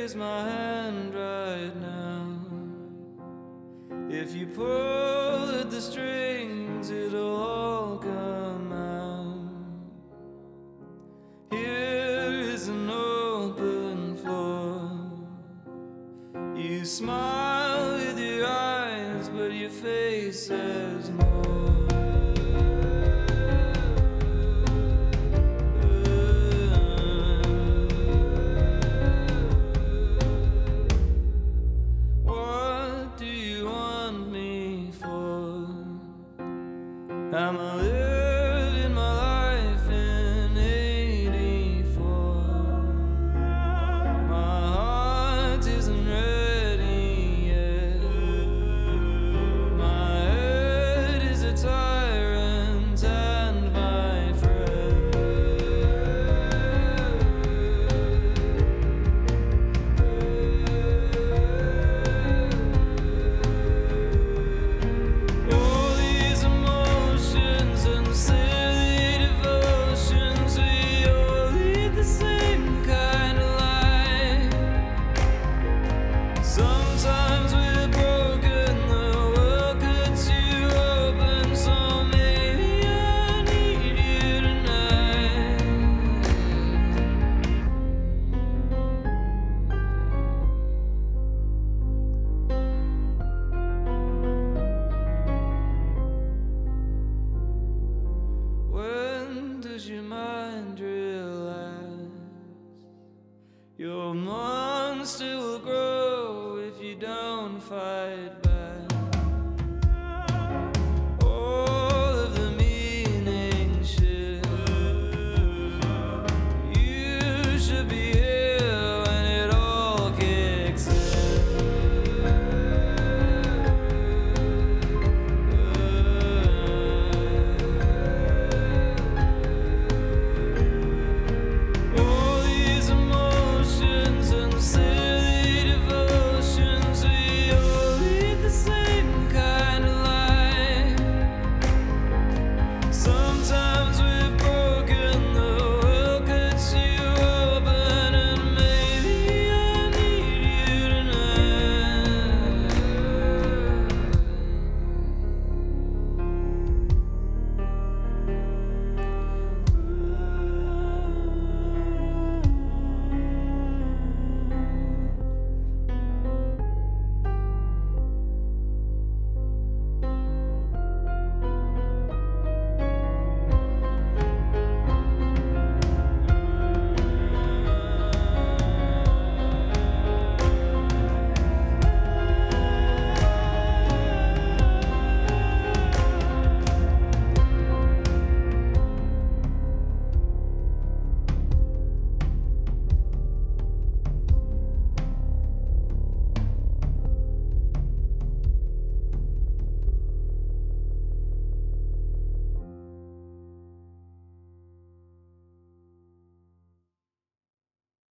here's my hand right now. If you pull at the strings, it'll all come out. Here is an open floor. You smile with your eyes, but your face says more. I'm living my life in '84. My heart isn't ready yet. My head is a tyrant and my friend. All these emotions and silly devotions, we all lead the same kind of life. Sometimes we're broken, the world cuts you open, so maybe I need you tonight. When does your mind relax? Your monster will grow if you don't fight back.